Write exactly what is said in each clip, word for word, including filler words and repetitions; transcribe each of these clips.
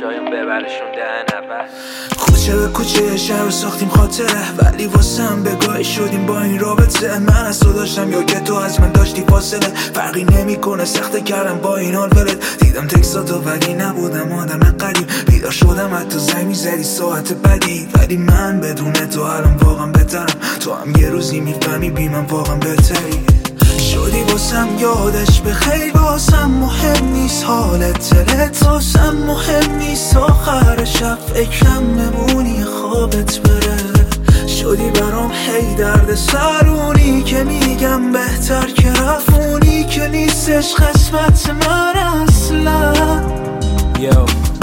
شایم ببرشون دهن اول. کوچه به کوچه شهر رو ساختیم خاطره، ولی واسم بگاهی شدیم با این رابطه. من از تو داشتم یا که تو از من داشتی فاصله، فرقی نمیکنه سخته کردم با این حال ولد. دیدم تکساتو ولی نبودم آدم قریب، بیدار شدم حتی زنگ میزدی ساعت بدی. ولی من بدون تو الان واقعا بهترم، تو هم یه روزی میفهمی بی من واقعا بهتری. شدی واسم یادش به خیلی، واسم مهم نیست حالت دلت، واسم مهم نیست آخر شب فکرم بمونی خوابت بره. شدی برام هی درد سرونی که میگم بهتر که رفونی، که نیستش قسمت من اصلا. یو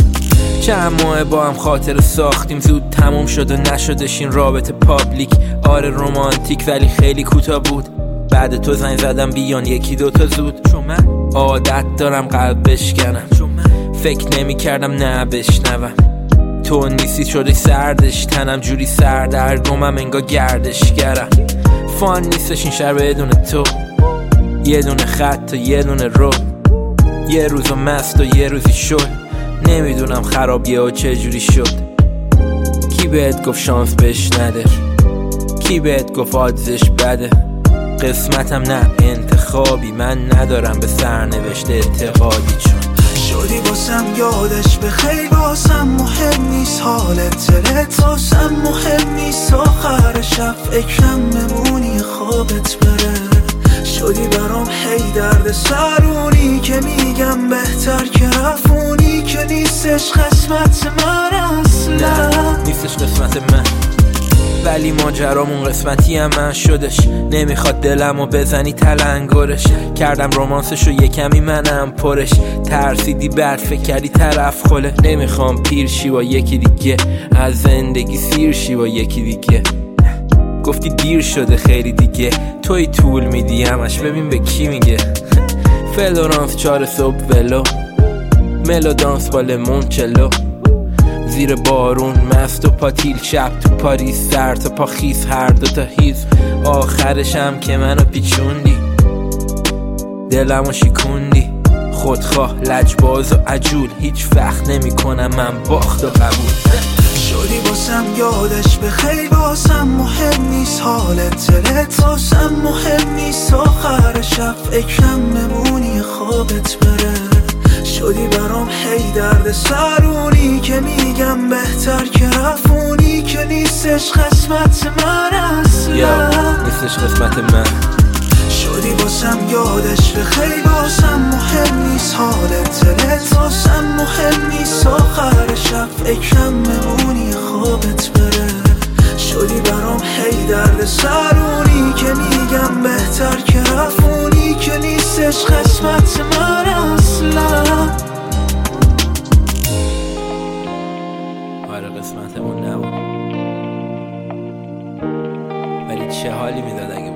چند ماه با هم خاطر ساختیم، زود تموم شد و نشدش این رابطه پابلیک. آره رومانتیک ولی خیلی کوتاه بود، بعد تو زنگ زدم بیان یکی دوتا زود. چون من عادت دارم قلب بشکنم، چون من فکر نمی کردم نه بشنوم. تو نیستی شده سردش تنم، جوری سردرگمم انگار گردشگرم. فان نیستش این شهر بدون تو، یه دونه خط و یه دونه رو، یه روزو مست و یه روزی شد. نمیدونم خرابیه و چه جوری شد. کی بهت گفت شانس بهش نده، کی بهت گفت آدزش بده. قسمتم نه انتخابی، من ندارم به سرنوشت اعتقادی. چون شدی واسم یادش به خیلی، واسم مهم نیست حالت دلت، واسم مهم نیست آخر شب فکرم بمونی خوابت بره. شدی برام هی درد سرونی که میگم بهتر که رفونی، که نیستش قسمت من اصلا. نه نیستش قسمت من، ولی ماجرامون قسمتی هم من شدش. نمیخواد دلمو بزنی تلنگرش، کردم رومانسشو یه کمی منم پرش. ترسیدی بعد فکر کردی طرف خله، نمیخوام پیر شی با یکی دیگه، از زندگی سیر شی با یکی دیگه. گفتی دیر شده خیلی دیگه، توی طول میدی همش ببین به کی میگه. فلورانس چار صبح ولو، ملو دانس با لمون چلو، زیر بارون مست و پاتیل، شب تو پاریس سر تا پا خیس، هر دو تا هیز. آخرشم که منو پیچوندی، دلمو شکوندی. خودخواه لجباز و عجول، هیچ وقت نمی کنم من باخت و قبول. شدی واسم یادش به خیلی، واسم مهم نیست حالت دلت، واسم مهم نیست آخر شب فکرم بمونی خوابت بره. شدی برام هی درد سرونی که میگم بهتر که رفونی، که نیستش قسمت من اصلا. نیستش قسمت من. شدی واسم یادش به خیلی، واسم مهم نیست حالت دلت، واسم مهم نیست آخر شب فکرم بمونی خوابت بره. شدی برام هی درد سرونی که میگم بهتر که رفونی، که نیستش قسمت من اصلا. آره قسمتمون نبود، ولی چه حالی میداد اگه